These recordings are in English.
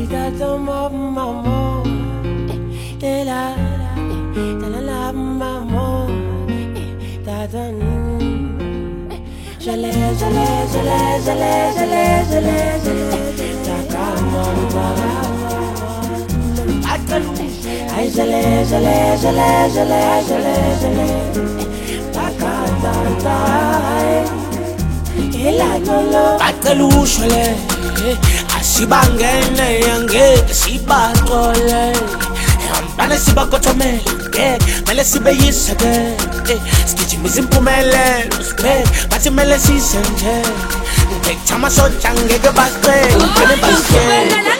Ushwele asibangene angeke sibaxole hambana sibakothomele mele sibe yiseke sigijimisa impumelelo sibheke bathi mele sisenje ngekuthama soja ngeke basiqele ngeke basiqele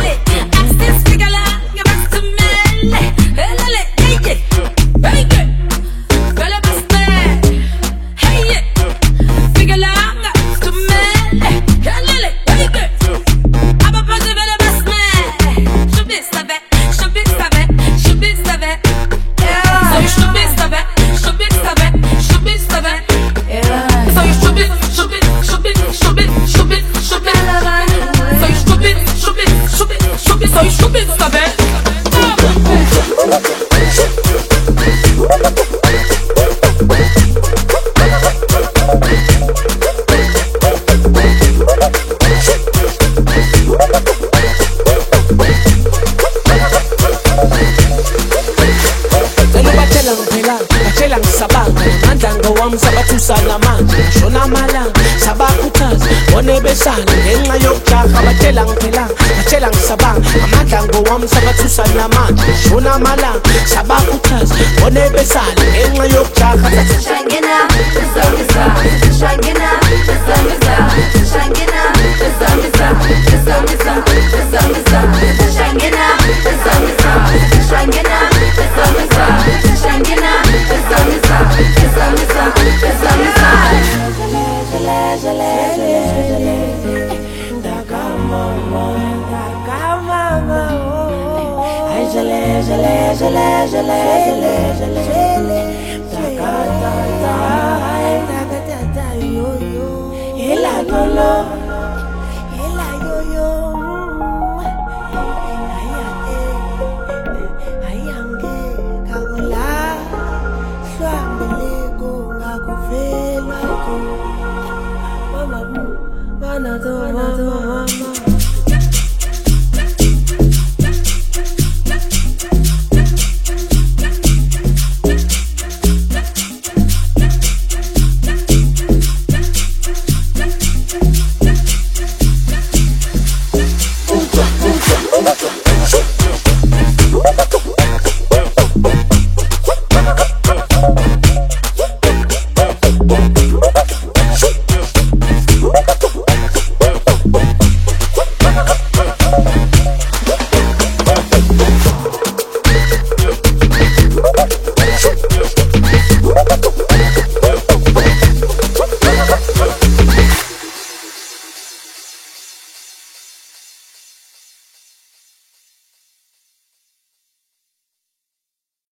shona malanga sabakhuthaza bone besala ngenxa yokujaha batshela ngiphela batshela ngisabanga amandla ngowami sabathusa namanje shona malanga sabakhuthaza bone besala ngenxa yokujaha shangena zamisa shangena zamisa shangena zamisa zamisa zamisa shangena zamisa shangena zamisa shangena zamisa zamisa zamisa Ela